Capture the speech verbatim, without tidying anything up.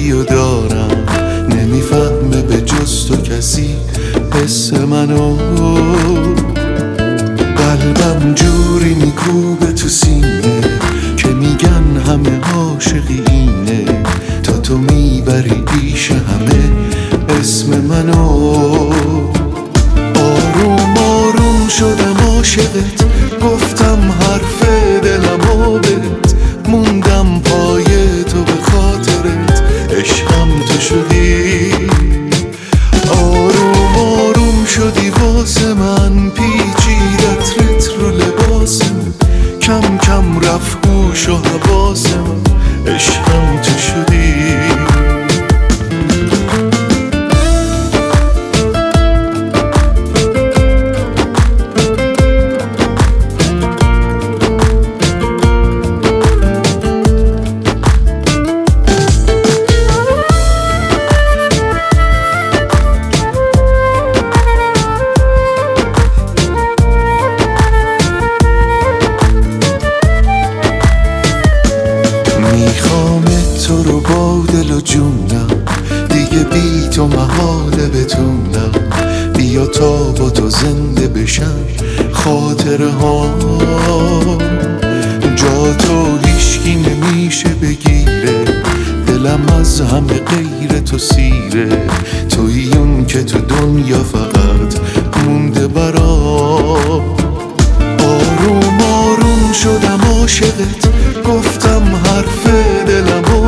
خوبی و دارم، نمیفهمه به جز تو کسی حس منو. قلبم جوری میکوبه تو سینه که میگن همه عاشقی اینه، تا تو میبری پیش همه اسم منو. آروم آروم شدم عاشقت، گفتم حرف دلمو بهت، موندم پای تو به خاطرت، عشقم تو شدی. آروم آروم شدی واسه من، پیچیدت رت رو لباسم، کم کم رفت گوش و حواسم، عشقم تو شدی. تو رو با دل و جونم، دیگه بی تو محاله بتونم، بیا تا با تو زنده بشم خاطره ها. جا تو هیشکی نمیشه بگیره، دلم از همه غیر تو سیره، تویی اون که تو دنیا فقط مونده برام. آروم آروم شدم عاشقت، گفتم حرف دلمو